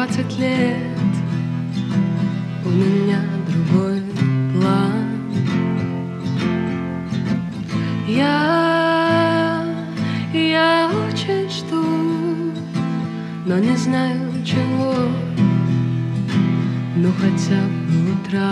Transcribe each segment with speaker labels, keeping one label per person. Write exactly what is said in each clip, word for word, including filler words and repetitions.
Speaker 1: двадцать лет у меня другой план. Я, я очень жду, но не знаю чего, ну хотя бы утра.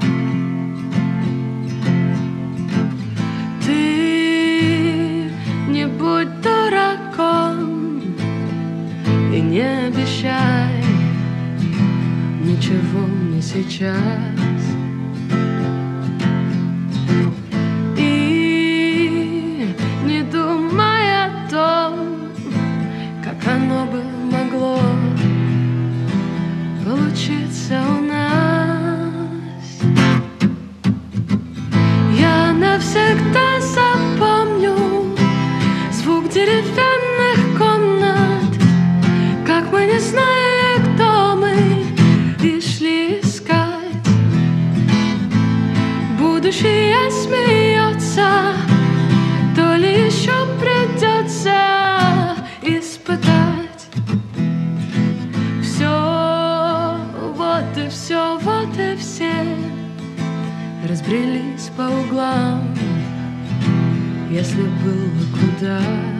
Speaker 1: Ты не будь дураком и не обещай ничего мне сейчас. И не думай о том, как оно бы могло получиться у нас. Я навсегда запомню звук деревянных комнат, как мы не знали, кто мы, и шли искать. Будущее смеется, то ли еще придется испытать. Все, вот и все, вот и все разбрелись по углам, если было куда.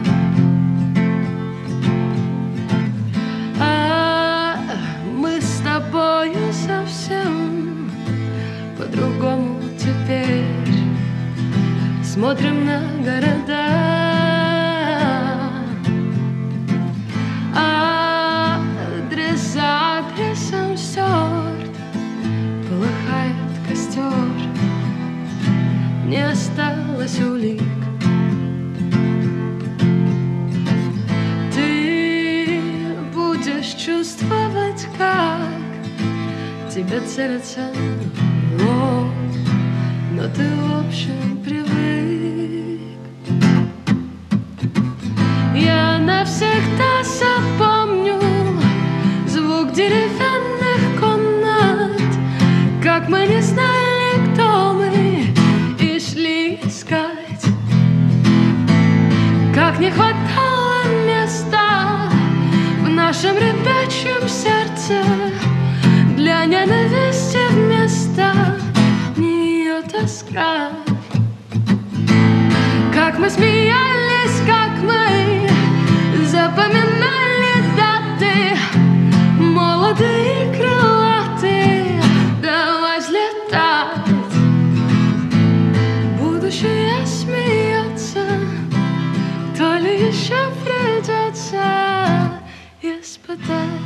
Speaker 1: А мы с тобою совсем по-другому теперь смотрим на города. Адрес за адресом стерт, полыхает костер, не осталось улик. Ты будешь чувствовать, как тебе целятся в лоб, но ты в общем привык. Я навсегда запомню звук деревянных комнат, как мы не знали, кто мы, и шли искать. Как не хватало места в нашем ребячьем сердце для ненависти вместо нее тоска. Как мы смеялись, как мы запоминали даты, молодые и крылатые, давай взлетать. Будущее смеется, то ли еще придется испытать.